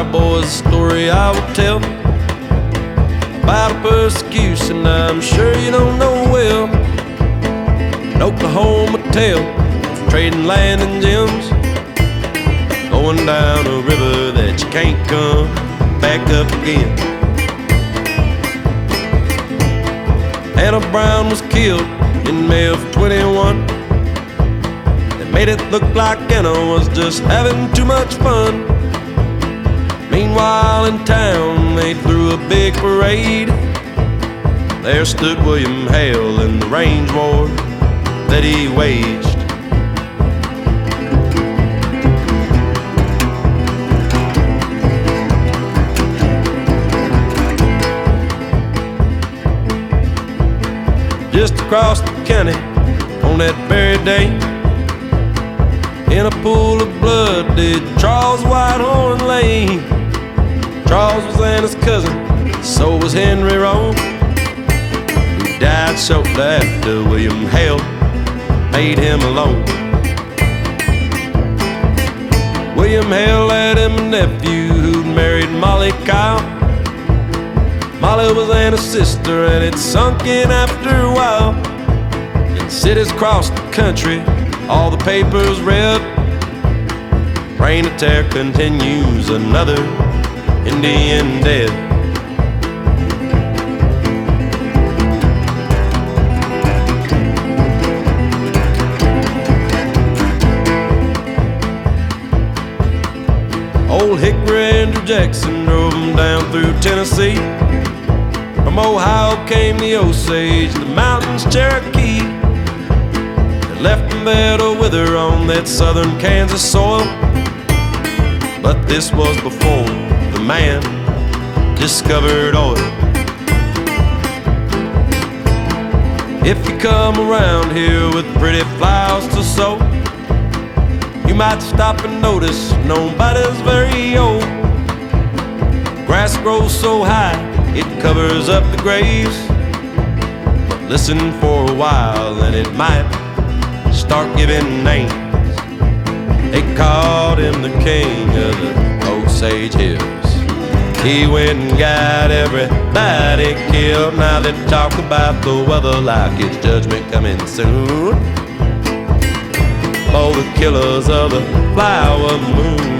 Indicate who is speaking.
Speaker 1: cowboy's story I will tell about a persecution I'm sure you don't know well. An Oklahoma tale of trading land and gems, going down a river that you can't come back up again. Anna Brown was killed in May of 21. They made it look like Anna was just having too much fun. Meanwhile in town they threw a big parade. There stood William Hale in the range war that he waged. Just across the county on that very day, in a pool of blood did Charles Whitehorn lay. Charles was Anna's cousin, so was Henry Rowe, who died shortly after William Hale made him alone. William Hale had him a nephew who'd married Molly Kyle. Molly was Anna's sister, and it sunk in after a while. In cities across the country, all the papers read, Reign of Terror continues, another Indian dead. Old Hickory Andrew Jackson drove them down through Tennessee. From Ohio came the Osage, the mountains Cherokee. They left them there to wither on that southern Kansas soil. But this was before the man discovered oil. If you come around here with pretty flowers to sow, you might stop and notice nobody's very old. Grass grows so high it covers up the graves, but listen for a while and it might start giving names. They called him the king of the Osage Hills. He went and got everybody killed. Now they talk about the weather like it's judgment coming soon. Oh, the killers of the flower moon.